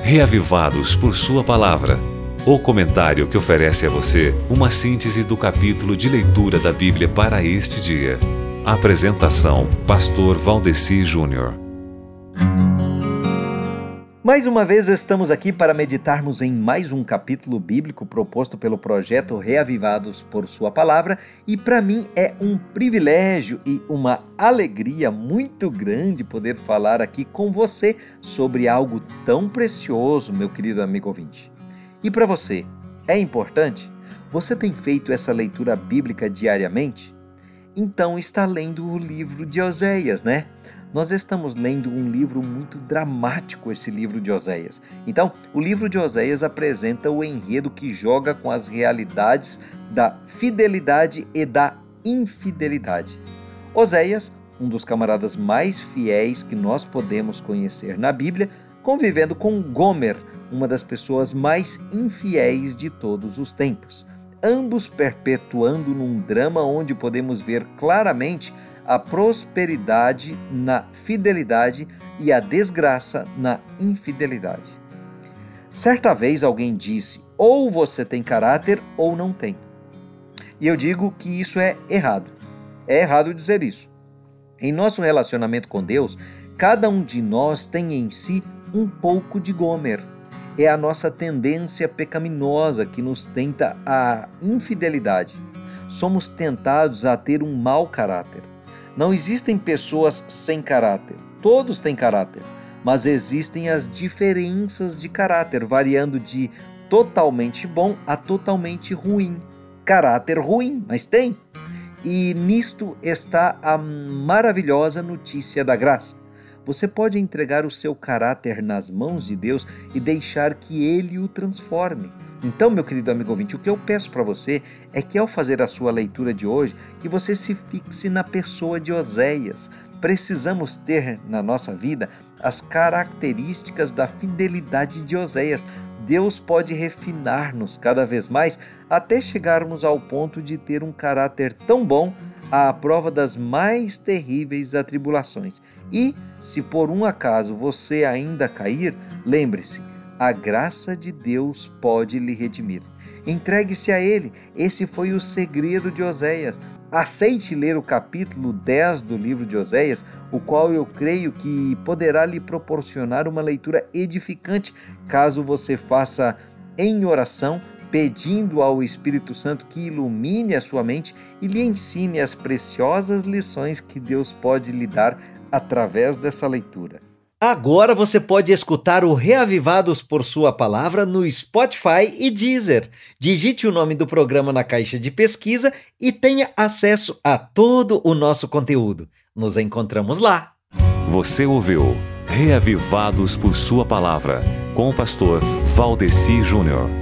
Reavivados por Sua Palavra. O comentário que oferece a você uma síntese do capítulo de leitura da Bíblia para este dia. Apresentação: Pastor Valdeci Júnior. Mais uma vez estamos aqui para meditarmos em mais um capítulo bíblico proposto pelo projeto Reavivados por Sua Palavra, e para mim é um privilégio e uma alegria muito grande poder falar aqui com você sobre algo tão precioso, meu querido amigo ouvinte. E para você, é importante? Você tem feito essa leitura bíblica diariamente? Então está lendo o livro de Oséias, né? Nós estamos lendo um livro muito dramático, esse livro de Oséias. Então, o livro de Oséias apresenta o enredo que joga com as realidades da fidelidade e da infidelidade. Oséias, um dos camaradas mais fiéis que nós podemos conhecer na Bíblia, convivendo com Gomer, uma das pessoas mais infiéis de todos os tempos. Ambos perpetuando num drama onde podemos ver claramente a prosperidade na fidelidade e a desgraça na infidelidade. Certa vez alguém disse: ou você tem caráter ou não tem. E eu digo que isso é errado. É errado dizer isso. Em nosso relacionamento com Deus, cada um de nós tem em si um pouco de Gomer. É a nossa tendência pecaminosa que nos tenta a infidelidade. Somos tentados a ter um mau caráter. Não existem pessoas sem caráter. Todos têm caráter, mas existem as diferenças de caráter, variando de totalmente bom a totalmente ruim. Caráter ruim, mas tem. E nisto está a maravilhosa notícia da graça. Você pode entregar o seu caráter nas mãos de Deus e deixar que Ele o transforme. Então, meu querido amigo ouvinte, o que eu peço para você é que ao fazer a sua leitura de hoje, que você se fixe na pessoa de Oséias. Precisamos ter na nossa vida as características da fidelidade de Oséias. Deus pode refinar-nos cada vez mais até chegarmos ao ponto de ter um caráter tão bom à prova das mais terríveis atribulações. E, se por um acaso você ainda cair, lembre-se, a graça de Deus pode lhe redimir. Entregue-se a Ele. Esse foi o segredo de Oséias. Aceite ler o capítulo 10 do livro de Oséias, o qual eu creio que poderá lhe proporcionar uma leitura edificante, caso você faça em oração, pedindo ao Espírito Santo que ilumine a sua mente e lhe ensine as preciosas lições que Deus pode lhe dar através dessa leitura. Agora você pode escutar o Reavivados por Sua Palavra no Spotify e Deezer. Digite o nome do programa na caixa de pesquisa e tenha acesso a todo o nosso conteúdo. Nos encontramos lá. Você ouviu Reavivados por Sua Palavra, com o pastor Valdeci Júnior.